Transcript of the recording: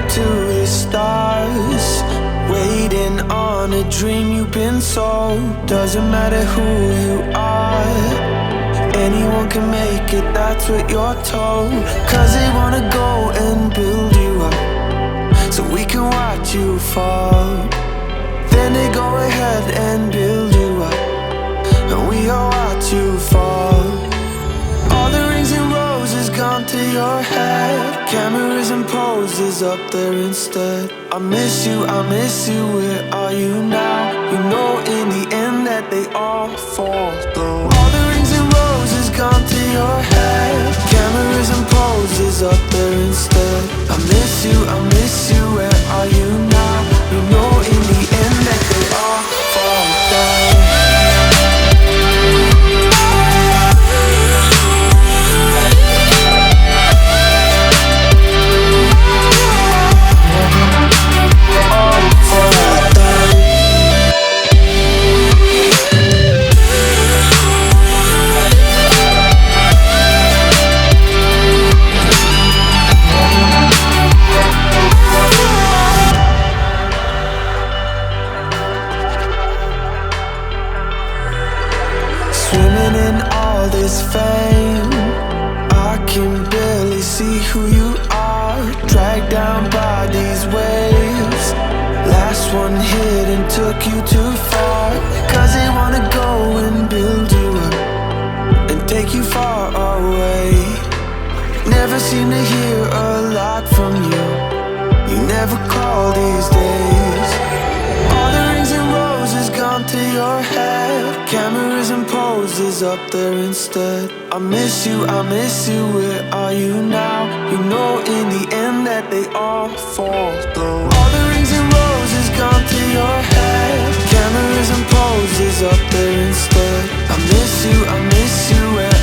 to the stars, waiting on a dream you've been sold. Doesn't matter who you are, anyone can make it, that's what you're told. Cause they wanna go and build you up, so we can watch you fall. Then they go ahead and build you up, and we all watch you fall. All the rings and roses gone to your head, cameras and poses up there instead. I miss you, where are you now? You know in the end that they all fall through. All the rings and roses gone to your head, cameras and poses up there instead. I miss you, where are you now? You know in the end that they all fall down. Swimming in all this fame, I can barely see who you are, dragged down by these waves. Last one hit and took you too far, cause they wanna go and build you up and take you far away. Never seem to hear a lot from you, you never call these days. All the rings and roses gone to your head, cameras and poses up there instead. I miss you, where are you now? You know in the end that they all fall through. All the rings and roses gone to your head, cameras and poses up there instead. I miss you, where